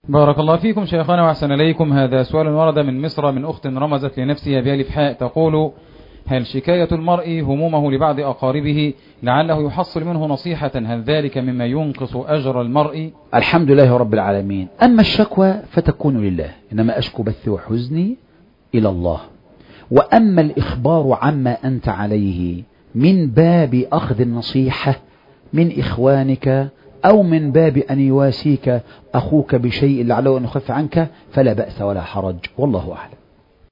بارك الله فيكم شيخنا وأحسن إليكم. هذا سؤال ورد من مصر من أخت رمزت لنفسها بألف حاء تقول: هل شكاية المرء همومه لبعض أقاربه لعله يحصل منه نصيحة، هل ذلك مما ينقص أجر المرء؟ الحمد لله رب العالمين. أما الشكوى فتكون لله، إنما أشكو بثي وحزني إلى الله. وأما الإخبار عما أنت عليه من باب أخذ النصيحة من إخوانك أو من باب أن يواسيك أخوك بشيء لعله أن يخف عنك فلا بأس ولا حرج، والله أعلم.